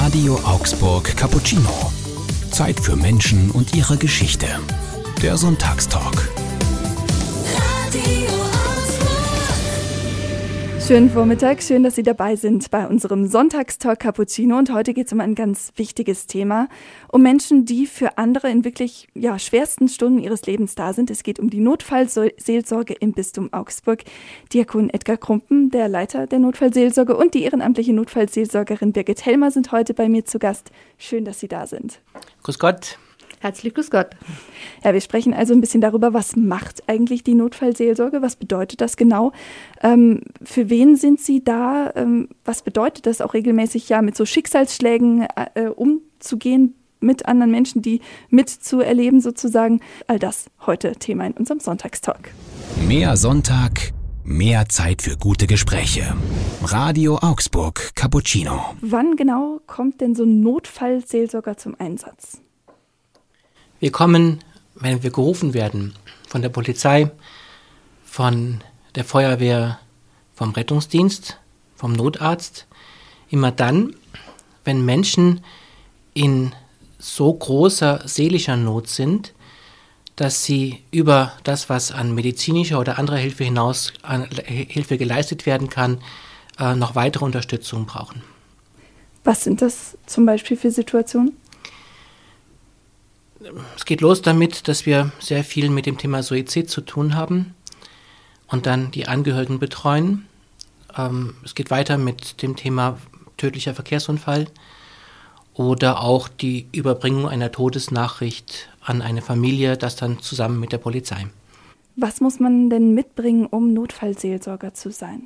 Radio Augsburg Cappuccino. Zeit für Menschen und ihre Geschichte. Der Sonntagstalk. Schönen Vormittag, schön, dass Sie dabei sind bei unserem Sonntagstalk Cappuccino. Und heute geht es um ein ganz wichtiges Thema, um Menschen, die für andere in wirklich schwersten Stunden ihres Lebens da sind. Es geht um die Notfallseelsorge im Bistum Augsburg. Diakon Edgar Krumpen, der Leiter der Notfallseelsorge, und die ehrenamtliche Notfallseelsorgerin Birgit Helmer sind heute bei mir zu Gast. Schön, dass Sie da sind. Grüß Gott. Herzlich grüß Gott. Ja, wir sprechen also ein bisschen darüber, was macht eigentlich die Notfallseelsorge? Was bedeutet das genau? Für wen sind Sie da? Was bedeutet das auch regelmäßig, mit so Schicksalsschlägen umzugehen, mit anderen Menschen, die mitzuerleben sozusagen? All das heute Thema in unserem Sonntagstalk. Mehr Sonntag, mehr Zeit für gute Gespräche. Radio Augsburg Cappuccino. Wann genau kommt denn so ein Notfallseelsorger zum Einsatz? Wir kommen, wenn wir gerufen werden, von der Polizei, von der Feuerwehr, vom Rettungsdienst, vom Notarzt, immer dann, wenn Menschen in so großer seelischer Not sind, dass sie über das, was an medizinischer oder anderer Hilfe hinaus an Hilfe geleistet werden kann, noch weitere Unterstützung brauchen. Was sind das zum Beispiel für Situationen? Es geht los damit, dass wir sehr viel mit dem Thema Suizid zu tun haben und dann die Angehörigen betreuen. Es geht weiter mit dem Thema tödlicher Verkehrsunfall oder auch die Überbringung einer Todesnachricht an eine Familie, das dann zusammen mit der Polizei. Was muss man denn mitbringen, um Notfallseelsorger zu sein?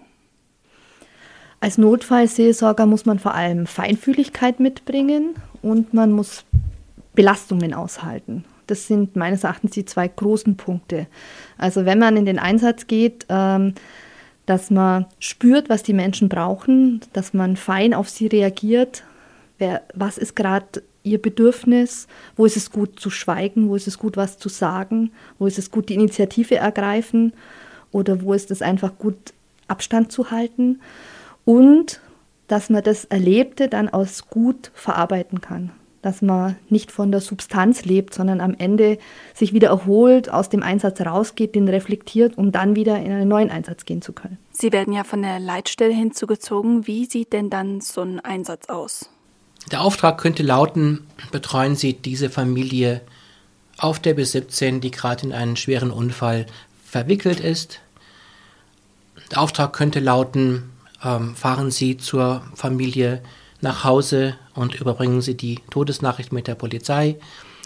Als Notfallseelsorger muss man vor allem Feinfühligkeit mitbringen und man muss Belastungen aushalten. Das sind meines Erachtens die zwei großen Punkte. Also wenn man in den Einsatz geht, dass man spürt, was die Menschen brauchen, dass man fein auf sie reagiert, was ist gerade ihr Bedürfnis, wo ist es gut zu schweigen, wo ist es gut, was zu sagen, wo ist es gut, die Initiative ergreifen oder wo ist es einfach gut, Abstand zu halten und dass man das Erlebte dann als gut verarbeiten kann. Dass man nicht von der Substanz lebt, sondern am Ende sich wieder erholt, aus dem Einsatz rausgeht, den reflektiert, um dann wieder in einen neuen Einsatz gehen zu können. Sie werden ja von der Leitstelle hinzugezogen. Wie sieht denn dann so ein Einsatz aus? Der Auftrag könnte lauten, betreuen Sie diese Familie auf der B17, die gerade in einen schweren Unfall verwickelt ist. Der Auftrag könnte lauten, fahren Sie zur Familie nach Hause und überbringen Sie die Todesnachricht mit der Polizei.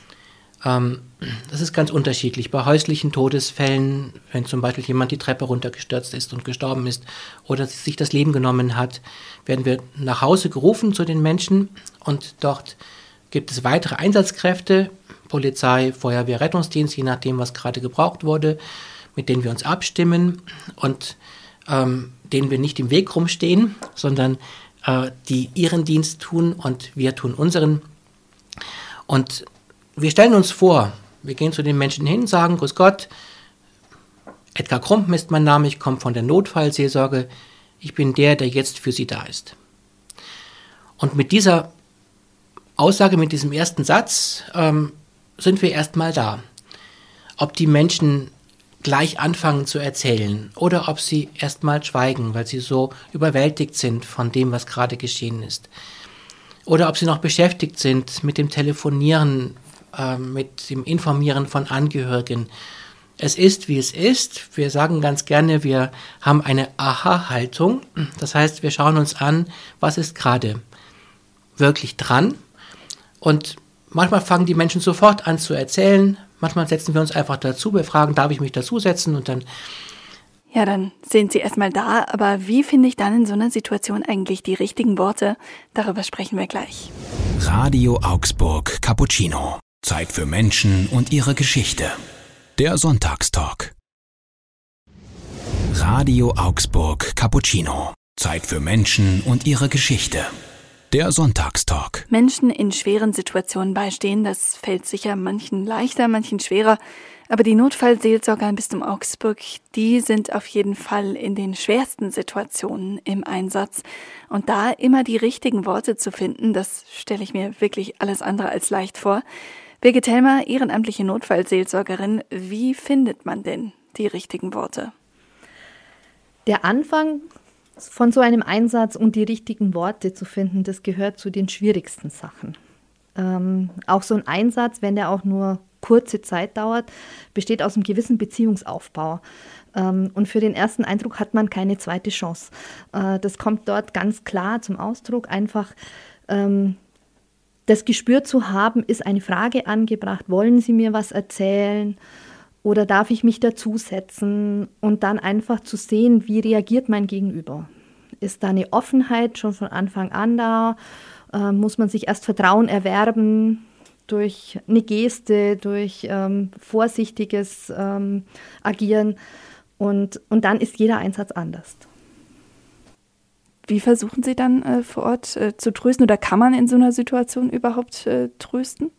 Das ist ganz unterschiedlich. Bei häuslichen Todesfällen, wenn zum Beispiel jemand die Treppe runtergestürzt ist und gestorben ist oder sich das Leben genommen hat, werden wir nach Hause gerufen zu den Menschen und dort gibt es weitere Einsatzkräfte, Polizei, Feuerwehr, Rettungsdienst, je nachdem, was gerade gebraucht wurde, mit denen wir uns abstimmen und denen wir nicht im Weg rumstehen, sondern die ihren Dienst tun und wir tun unseren. Und wir stellen uns vor, wir gehen zu den Menschen hin, sagen, grüß Gott, Edgar Krumpen ist mein Name, ich komme von der Notfallseelsorge, ich bin der jetzt für Sie da ist. Und mit dieser Aussage, mit diesem ersten Satz, sind wir erstmal da. Ob die Menschen gleich anfangen zu erzählen oder ob sie erstmal schweigen, weil sie so überwältigt sind von dem, was gerade geschehen ist. Oder ob sie noch beschäftigt sind mit dem Telefonieren, mit dem Informieren von Angehörigen. Es ist, wie es ist. Wir sagen ganz gerne, wir haben eine Aha-Haltung. Das heißt, wir schauen uns an, was ist gerade wirklich dran. Und manchmal fangen die Menschen sofort an zu erzählen. Manchmal setzen wir uns einfach dazu, wir fragen, darf ich mich dazusetzen und dann... Ja, dann sind Sie erstmal da, aber wie finde ich dann in so einer Situation eigentlich die richtigen Worte? Darüber sprechen wir gleich. Radio Augsburg Cappuccino. Zeit für Menschen und ihre Geschichte. Der Sonntagstalk. Radio Augsburg Cappuccino. Zeit für Menschen und ihre Geschichte. Der Sonntagstalk. Menschen in schweren Situationen beistehen, das fällt sicher manchen leichter, manchen schwerer. Aber die Notfallseelsorger im Bistum Augsburg, die sind auf jeden Fall in den schwersten Situationen im Einsatz. Und da immer die richtigen Worte zu finden, das stelle ich mir wirklich alles andere als leicht vor. Birgit Helmer, ehrenamtliche Notfallseelsorgerin, wie findet man denn die richtigen Worte? Der Anfang von so einem Einsatz und die richtigen Worte zu finden, das gehört zu den schwierigsten Sachen. Auch so ein Einsatz, wenn der auch nur kurze Zeit dauert, besteht aus einem gewissen Beziehungsaufbau. Und für den ersten Eindruck hat man keine zweite Chance. Das kommt dort ganz klar zum Ausdruck. Einfach das Gespür zu haben, ist eine Frage angebracht. Wollen Sie mir was erzählen? Oder darf ich mich dazusetzen? Und dann einfach zu sehen, wie reagiert mein Gegenüber? Ist da eine Offenheit schon von Anfang an da? Muss man sich erst Vertrauen erwerben durch eine Geste, durch vorsichtiges Agieren? Und dann ist jeder Einsatz anders. Wie versuchen Sie dann vor Ort zu trösten? Oder kann man in so einer Situation überhaupt trösten?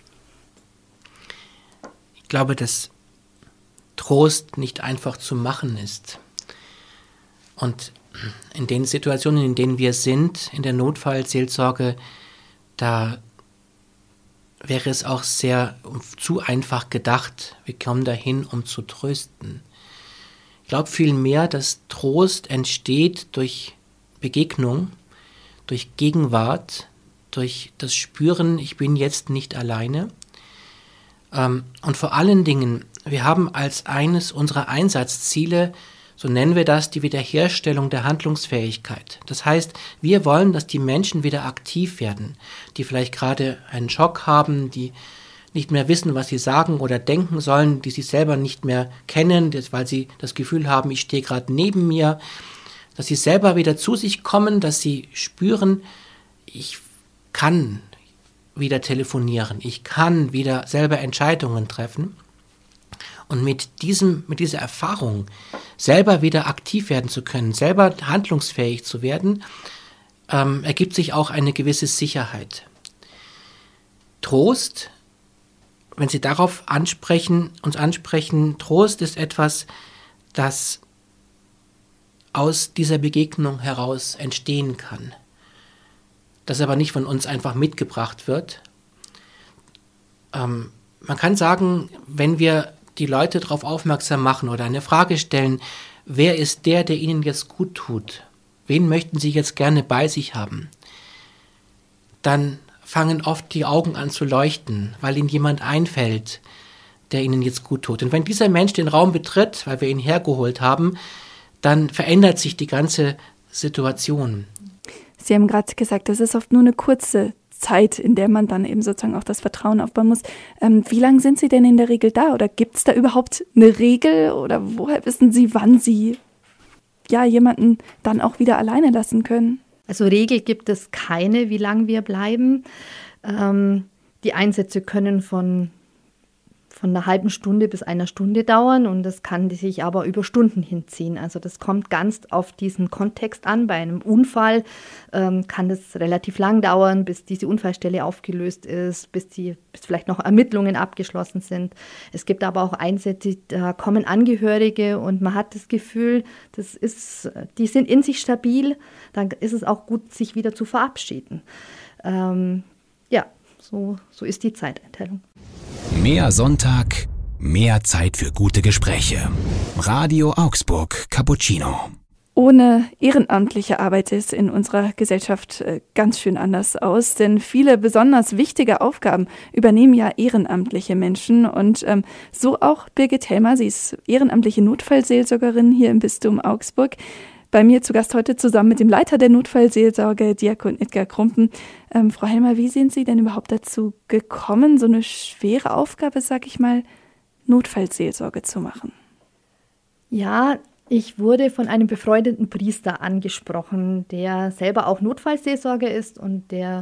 Ich glaube, dass Trost nicht einfach zu machen ist. Und in den Situationen, in denen wir sind, in der Notfallseelsorge, da wäre es auch sehr zu einfach gedacht. Wir kommen dahin, um zu trösten. Ich glaube vielmehr, dass Trost entsteht durch Begegnung, durch Gegenwart, durch das Spüren, ich bin jetzt nicht alleine. Und vor allen Dingen, wir haben als eines unserer Einsatzziele, so nennen wir das, die Wiederherstellung der Handlungsfähigkeit. Das heißt, wir wollen, dass die Menschen wieder aktiv werden, die vielleicht gerade einen Schock haben, die nicht mehr wissen, was sie sagen oder denken sollen, die sich selber nicht mehr kennen, weil sie das Gefühl haben, ich stehe gerade neben mir, dass sie selber wieder zu sich kommen, dass sie spüren, ich kann wieder telefonieren, ich kann wieder selber Entscheidungen treffen. Und mit dieser Erfahrung, selber wieder aktiv werden zu können, selber handlungsfähig zu werden, ergibt sich auch eine gewisse Sicherheit. Trost, wenn Sie darauf uns ansprechen, Trost ist etwas, das aus dieser Begegnung heraus entstehen kann, das aber nicht von uns einfach mitgebracht wird. Man kann sagen, wenn wir die Leute darauf aufmerksam machen oder eine Frage stellen, wer ist der Ihnen jetzt gut tut? Wen möchten Sie jetzt gerne bei sich haben? Dann fangen oft die Augen an zu leuchten, weil Ihnen jemand einfällt, der Ihnen jetzt gut tut. Und wenn dieser Mensch den Raum betritt, weil wir ihn hergeholt haben, dann verändert sich die ganze Situation. Sie haben gerade gesagt, das ist oft nur eine kurze Zeit, in der man dann eben sozusagen auch das Vertrauen aufbauen muss. Wie lange sind Sie denn in der Regel da? Oder gibt es da überhaupt eine Regel? Oder woher wissen Sie, wann Sie jemanden dann auch wieder alleine lassen können? Also Regel gibt es keine, wie lange wir bleiben. Die Einsätze können von einer halben Stunde bis einer Stunde dauern und das kann sich aber über Stunden hinziehen. Also das kommt ganz auf diesen Kontext an. Bei einem Unfall kann das relativ lang dauern, bis diese Unfallstelle aufgelöst ist, bis vielleicht noch Ermittlungen abgeschlossen sind. Es gibt aber auch Einsätze, da kommen Angehörige und man hat das Gefühl, die sind in sich stabil, dann ist es auch gut, sich wieder zu verabschieden. So ist die Zeiteinteilung. Mehr Sonntag, mehr Zeit für gute Gespräche. Radio Augsburg Cappuccino. Ohne ehrenamtliche Arbeit ist in unserer Gesellschaft ganz schön anders aus, denn viele besonders wichtige Aufgaben übernehmen ja ehrenamtliche Menschen und so auch Birgit Helmer, sie ist ehrenamtliche Notfallseelsorgerin hier im Bistum Augsburg. Bei mir zu Gast heute zusammen mit dem Leiter der Notfallseelsorge, Diakon Edgar Krumpen. Frau Helmer, wie sind Sie denn überhaupt dazu gekommen, so eine schwere Aufgabe, sag ich mal, Notfallseelsorge zu machen? Ja, ich wurde von einem befreundeten Priester angesprochen, der selber auch Notfallseelsorger ist und der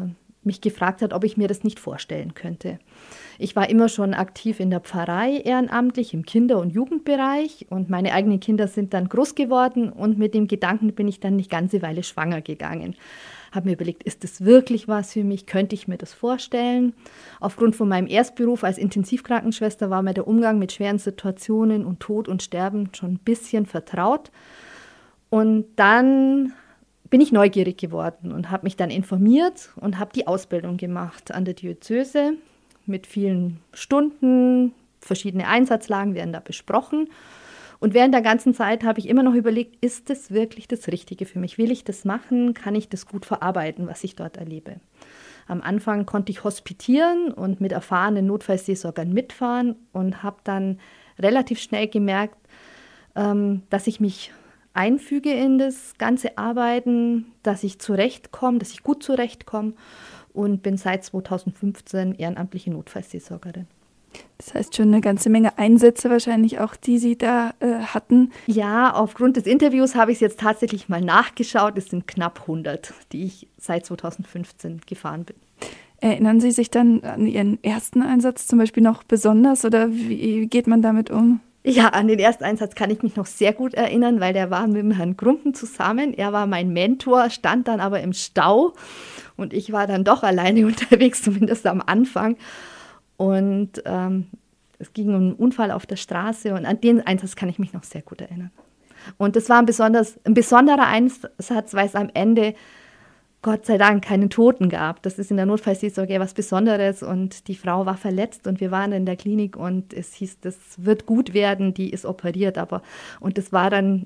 mich gefragt hat, ob ich mir das nicht vorstellen könnte. Ich war immer schon aktiv in der Pfarrei ehrenamtlich im Kinder- und Jugendbereich und meine eigenen Kinder sind dann groß geworden und mit dem Gedanken bin ich dann eine ganze Weile schwanger gegangen. Habe mir überlegt, ist das wirklich was für mich? Könnte ich mir das vorstellen? Aufgrund von meinem Erstberuf als Intensivkrankenschwester war mir der Umgang mit schweren Situationen und Tod und Sterben schon ein bisschen vertraut. Und dann bin ich neugierig geworden und habe mich dann informiert und habe die Ausbildung gemacht an der Diözese mit vielen Stunden. Verschiedene Einsatzlagen werden da besprochen. Und während der ganzen Zeit habe ich immer noch überlegt, ist das wirklich das Richtige für mich? Will ich das machen? Kann ich das gut verarbeiten, was ich dort erlebe? Am Anfang konnte ich hospitieren und mit erfahrenen Notfallseelsorgern mitfahren und habe dann relativ schnell gemerkt, dass ich mich einfüge in das ganze Arbeiten, dass ich zurechtkomme, dass ich gut zurechtkomme und bin seit 2015 ehrenamtliche Notfallseelsorgerin. Das heißt schon eine ganze Menge Einsätze wahrscheinlich auch, die Sie da hatten. Ja, aufgrund des Interviews habe ich es jetzt tatsächlich mal nachgeschaut. Es sind knapp 100, die ich seit 2015 gefahren bin. Erinnern Sie sich dann an Ihren ersten Einsatz zum Beispiel noch besonders oder wie geht man damit um? Ja, an den ersten Einsatz kann ich mich noch sehr gut erinnern, weil der war mit dem Herrn Grumpen zusammen. Er war mein Mentor, stand dann aber im Stau und ich war dann doch alleine unterwegs, zumindest am Anfang. Und es ging um einen Unfall auf der Straße und an den Einsatz kann ich mich noch sehr gut erinnern. Und das war ein besonderer Einsatz, weil es am Ende, Gott sei Dank, keinen Toten gab. Das ist in der Notfallseelsorge was Besonderes und die Frau war verletzt und wir waren in der Klinik und es hieß, das wird gut werden, die ist operiert. Und das war dann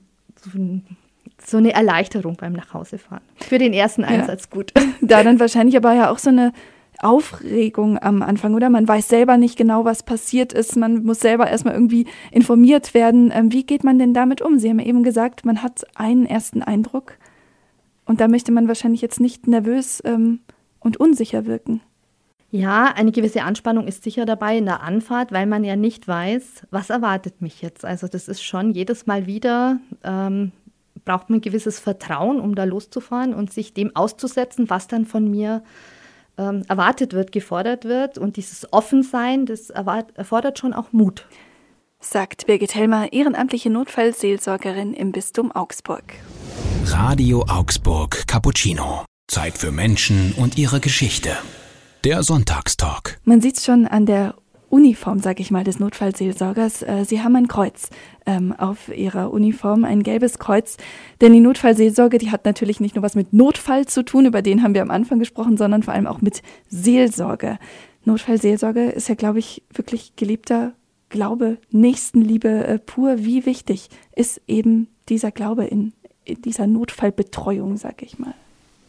so eine Erleichterung beim Nachhausefahren. Für den ersten Einsatz gut. Da dann wahrscheinlich aber ja auch so eine Aufregung am Anfang, oder? Man weiß selber nicht genau, was passiert ist. Man muss selber erstmal irgendwie informiert werden. Wie geht man denn damit um? Sie haben ja eben gesagt, man hat einen ersten Eindruck und da möchte man wahrscheinlich jetzt nicht nervös und unsicher wirken. Ja, eine gewisse Anspannung ist sicher dabei in der Anfahrt, weil man ja nicht weiß, was erwartet mich jetzt. Also das ist schon jedes Mal wieder, braucht man ein gewisses Vertrauen, um da loszufahren und sich dem auszusetzen, was dann von mir erwartet wird, gefordert wird. Und dieses Offensein, das erfordert schon auch Mut. Sagt Birgit Helmer, ehrenamtliche Notfallseelsorgerin im Bistum Augsburg. Radio Augsburg Cappuccino. Zeit für Menschen und ihre Geschichte. Der Sonntagstalk. Man sieht es schon an der Uniform, sage ich mal, des Notfallseelsorgers. Sie haben ein Kreuz auf ihrer Uniform, ein gelbes Kreuz. Denn die Notfallseelsorge, die hat natürlich nicht nur was mit Notfall zu tun, über den haben wir am Anfang gesprochen, sondern vor allem auch mit Seelsorge. Notfallseelsorge ist ja, glaube ich, wirklich gelebter Glaube, Nächstenliebe pur. Wie wichtig ist eben dieser Glaube in dieser Notfallbetreuung, sage ich mal?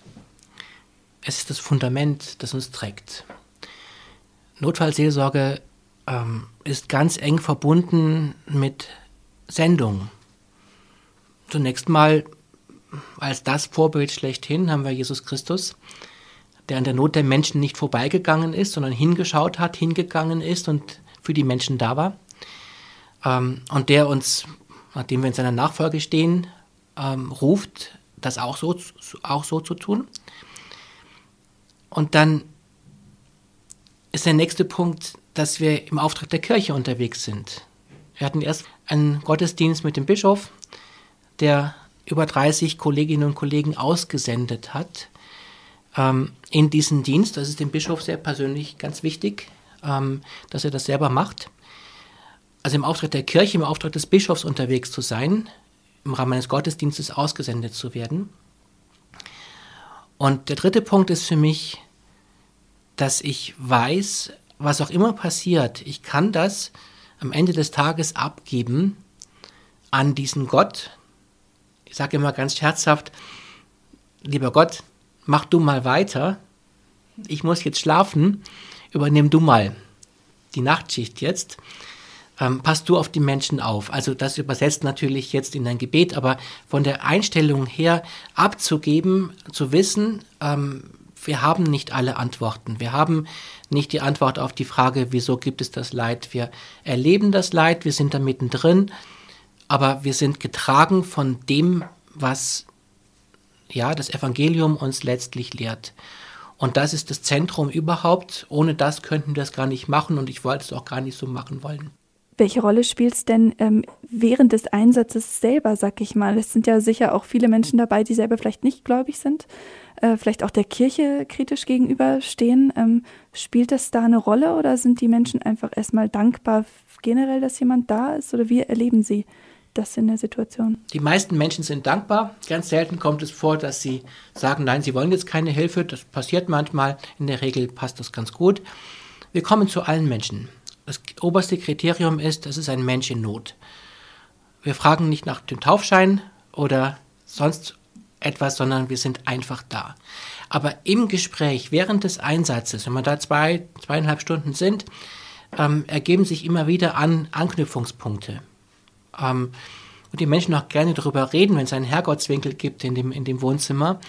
Es ist das Fundament, das uns trägt. Notfallseelsorge ist ganz eng verbunden mit Sendung. Zunächst mal als das Vorbild schlechthin haben wir Jesus Christus, der an der Not der Menschen nicht vorbeigegangen ist, sondern hingeschaut hat, hingegangen ist und für die Menschen da war. Und der uns, nachdem wir in seiner Nachfolge stehen, ruft, das auch so zu tun. Und dann ist der nächste Punkt, dass wir im Auftrag der Kirche unterwegs sind. Wir hatten erst einen Gottesdienst mit dem Bischof, der über 30 Kolleginnen und Kollegen ausgesendet hat in diesen Dienst. Das ist dem Bischof sehr persönlich ganz wichtig, dass er das selber macht. Also im Auftrag der Kirche, im Auftrag des Bischofs unterwegs zu sein, im Rahmen eines Gottesdienstes ausgesendet zu werden. Und der dritte Punkt ist für mich, dass ich weiß, was auch immer passiert, ich kann das am Ende des Tages abgeben an diesen Gott. Ich sage immer ganz scherzhaft, lieber Gott, mach du mal weiter, ich muss jetzt schlafen, übernimm du mal die Nachtschicht jetzt, pass du auf die Menschen auf. Also das übersetzt natürlich jetzt in ein Gebet, aber von der Einstellung her abzugeben, zu wissen, wir haben nicht alle Antworten. Wir haben nicht die Antwort auf die Frage, wieso gibt es das Leid. Wir erleben das Leid, wir sind da mittendrin, aber wir sind getragen von dem, was das Evangelium uns letztlich lehrt. Und das ist das Zentrum überhaupt. Ohne das könnten wir es gar nicht machen und ich wollte es auch gar nicht so machen wollen. Welche Rolle spielt es denn während des Einsatzes selber, sag ich mal? Es sind ja sicher auch viele Menschen dabei, die selber vielleicht nicht gläubig sind, vielleicht auch der Kirche kritisch gegenüberstehen. Spielt das da eine Rolle oder sind die Menschen einfach erstmal dankbar generell, dass jemand da ist? Oder wie erleben Sie das in der Situation? Die meisten Menschen sind dankbar. Ganz selten kommt es vor, dass sie sagen, nein, sie wollen jetzt keine Hilfe. Das passiert manchmal. In der Regel passt das ganz gut. Wir kommen zu allen Menschen. Das oberste Kriterium ist, das ist ein Mensch in Not. Wir fragen nicht nach dem Taufschein oder sonst etwas, sondern wir sind einfach da. Aber im Gespräch, während des Einsatzes, wenn wir da 2,5 Stunden sind, ergeben sich immer wieder Anknüpfungspunkte. Und die Menschen auch gerne darüber reden, wenn es einen Herrgottswinkel gibt in dem Wohnzimmer.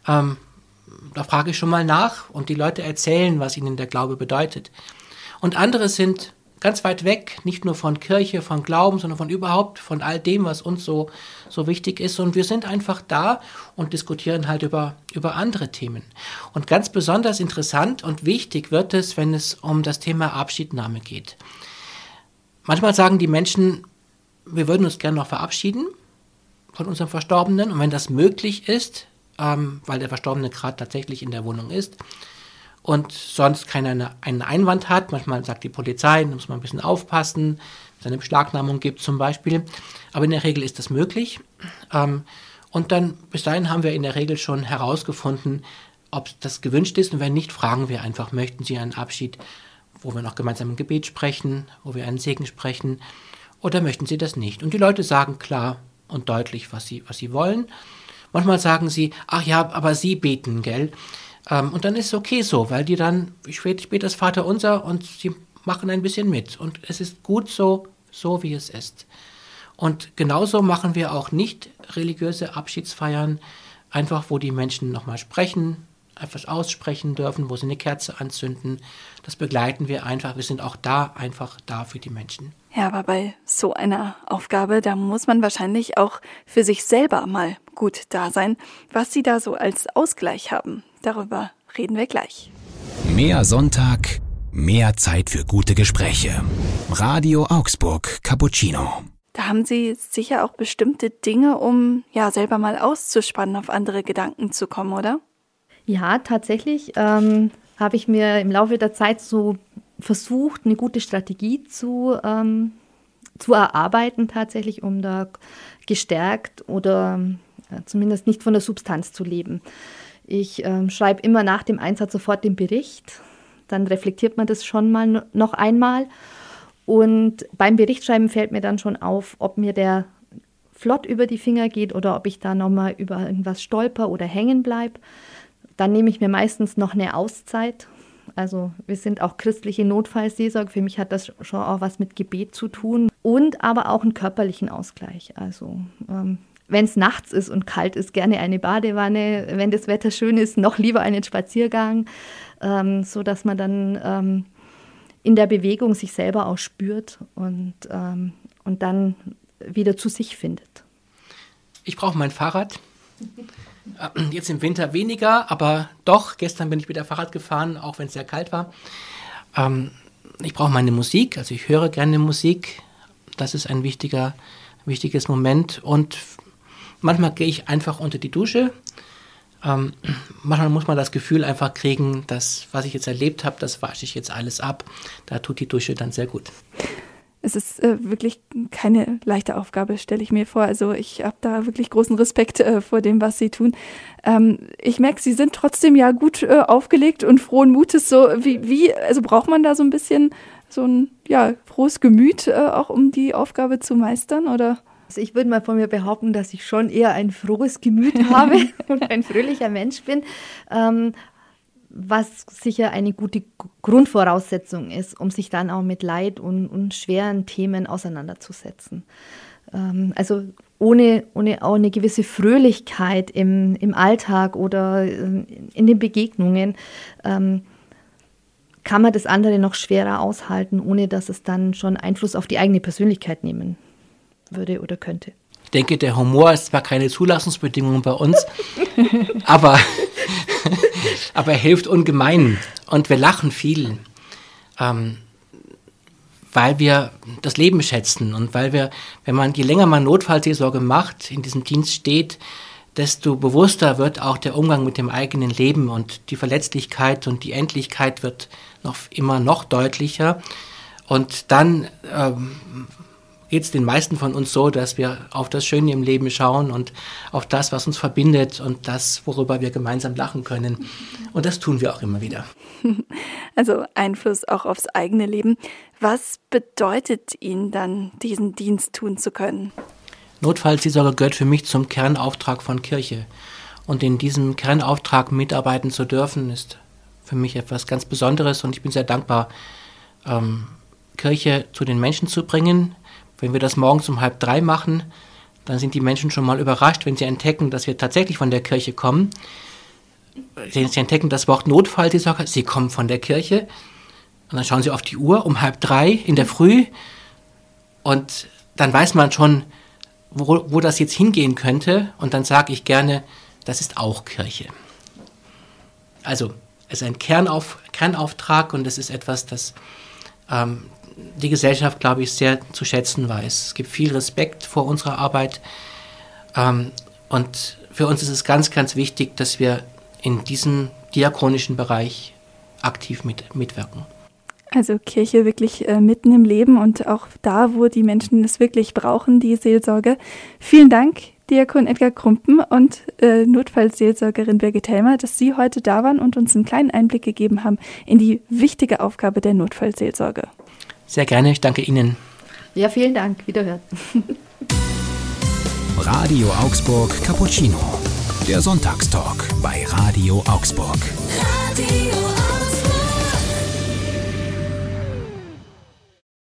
Da frage ich schon mal nach und die Leute erzählen, was ihnen der Glaube bedeutet. Und andere sind ganz weit weg, nicht nur von Kirche, von Glauben, sondern von all dem, was uns so wichtig ist. Und wir sind einfach da und diskutieren halt über andere Themen. Und ganz besonders interessant und wichtig wird es, wenn es um das Thema Abschiednahme geht. Manchmal sagen die Menschen, wir würden uns gerne noch verabschieden von unserem Verstorbenen. Und wenn das möglich ist, weil der Verstorbene gerade tatsächlich in der Wohnung ist und sonst keiner einen Einwand hat, manchmal sagt die Polizei, da muss man ein bisschen aufpassen, wenn es eine Beschlagnahmung gibt zum Beispiel. Aber in der Regel ist das möglich. Und dann bis dahin haben wir in der Regel schon herausgefunden, ob das gewünscht ist. Und wenn nicht, fragen wir einfach, möchten Sie einen Abschied, wo wir noch gemeinsam ein Gebet sprechen, wo wir einen Segen sprechen, oder möchten Sie das nicht? Und die Leute sagen klar und deutlich, was sie wollen. Manchmal sagen sie, ach ja, aber Sie beten, gell? Und dann ist es okay so, weil die dann, ich bete das Vaterunser und sie machen ein bisschen mit. Und es ist gut so wie es ist. Und genauso machen wir auch nicht religiöse Abschiedsfeiern, einfach wo die Menschen nochmal sprechen, etwas aussprechen dürfen, wo sie eine Kerze anzünden. Das begleiten wir einfach. Wir sind auch einfach da für die Menschen. Ja, aber bei so einer Aufgabe, da muss man wahrscheinlich auch für sich selber mal gut da sein. Was Sie da so als Ausgleich haben, darüber reden wir gleich. Mehr Sonntag, mehr Zeit für gute Gespräche. Radio Augsburg Cappuccino. Da haben Sie sicher auch bestimmte Dinge, um ja selber mal auszuspannen, auf andere Gedanken zu kommen, oder? Ja, tatsächlich habe ich mir im Laufe der Zeit so versucht, eine gute Strategie zu erarbeiten, tatsächlich, um da gestärkt oder zumindest nicht von der Substanz zu leben. Ich schreibe immer nach dem Einsatz sofort den Bericht, dann reflektiert man das schon mal noch einmal und beim Berichtschreiben fällt mir dann schon auf, ob mir der flott über die Finger geht oder ob ich da nochmal über irgendwas stolper oder hängen bleibe. Dann nehme ich mir meistens noch eine Auszeit. Also wir sind auch christliche Notfallseelsorge. Für mich hat das schon auch was mit Gebet zu tun. Und aber auch einen körperlichen Ausgleich. Also wenn es nachts ist und kalt ist, gerne eine Badewanne. Wenn das Wetter schön ist, noch lieber einen Spaziergang. Sodass man dann in der Bewegung sich selber auch spürt und dann wieder zu sich findet. Ich brauche mein Fahrrad. Jetzt im Winter weniger, aber doch, gestern bin ich wieder Fahrrad gefahren, auch wenn es sehr kalt war. Ich brauche meine Musik, also ich höre gerne Musik. Das ist ein wichtiges Moment. Und manchmal gehe ich einfach unter die Dusche. Manchmal muss man das Gefühl einfach kriegen, dass was ich jetzt erlebt habe, das wasche ich jetzt alles ab. Da tut die Dusche dann sehr gut. Es ist wirklich keine leichte Aufgabe, stelle ich mir vor. Also ich habe da wirklich großen Respekt vor dem, was Sie tun. Ich merke, Sie sind trotzdem ja gut aufgelegt und frohen Mutes. So also braucht man da so ein bisschen so ein frohes Gemüt, auch um die Aufgabe zu meistern, oder? Also ich würde mal von mir behaupten, dass ich schon eher ein frohes Gemüt habe und ein fröhlicher Mensch bin. Was sicher eine gute Grundvoraussetzung ist, um sich dann auch mit Leid und schweren Themen auseinanderzusetzen. Also ohne auch eine gewisse Fröhlichkeit im Alltag oder in den Begegnungen kann man das andere noch schwerer aushalten, ohne dass es dann schon Einfluss auf die eigene Persönlichkeit nehmen würde oder könnte. Ich denke, der Humor ist zwar keine Zulassungsbedingung bei uns, aber Aber er hilft ungemein und wir lachen viel, weil wir das Leben schätzen und weil wir, je länger man Notfallseelsorge macht, in diesem Dienst steht, desto bewusster wird auch der Umgang mit dem eigenen Leben und die Verletzlichkeit und die Endlichkeit wird immer noch deutlicher. Und dann geht es den meisten von uns so, dass wir auf das Schöne im Leben schauen und auf das, was uns verbindet und das, worüber wir gemeinsam lachen können. Und das tun wir auch immer wieder. Also Einfluss auch aufs eigene Leben. Was bedeutet Ihnen dann, diesen Dienst tun zu können? Notfallseelsorge gehört für mich zum Kernauftrag von Kirche. Und in diesem Kernauftrag mitarbeiten zu dürfen, ist für mich etwas ganz Besonderes. Und ich bin sehr dankbar, Kirche zu den Menschen zu bringen. Wenn wir das morgens um 2:30 machen, dann sind die Menschen schon mal überrascht, wenn sie entdecken, dass wir tatsächlich von der Kirche kommen. Sie entdecken das Wort Notfallseelsorge, sie kommen von der Kirche. Und dann schauen sie auf die Uhr um 2:30 in der Früh. Und dann weiß man schon, wo das jetzt hingehen könnte. Und dann sage ich gerne, das ist auch Kirche. Also es ist ein Kernauftrag und es ist etwas, das die Gesellschaft, glaube ich, sehr zu schätzen weiß. Es gibt viel Respekt vor unserer Arbeit. Und für uns ist es ganz, ganz wichtig, dass wir in diesem diakonischen Bereich aktiv mitwirken. Also Kirche wirklich mitten im Leben und auch da, wo die Menschen es wirklich brauchen, die Seelsorge. Vielen Dank, Diakon Edgar Krumpen und Notfallseelsorgerin Birgit Helmer, dass Sie heute da waren und uns einen kleinen Einblick gegeben haben in die wichtige Aufgabe der Notfallseelsorge. Sehr gerne, ich danke Ihnen. Ja, vielen Dank. Wiederhören. Radio Augsburg Cappuccino. Der Sonntagstalk bei Radio Augsburg. Radio Augsburg.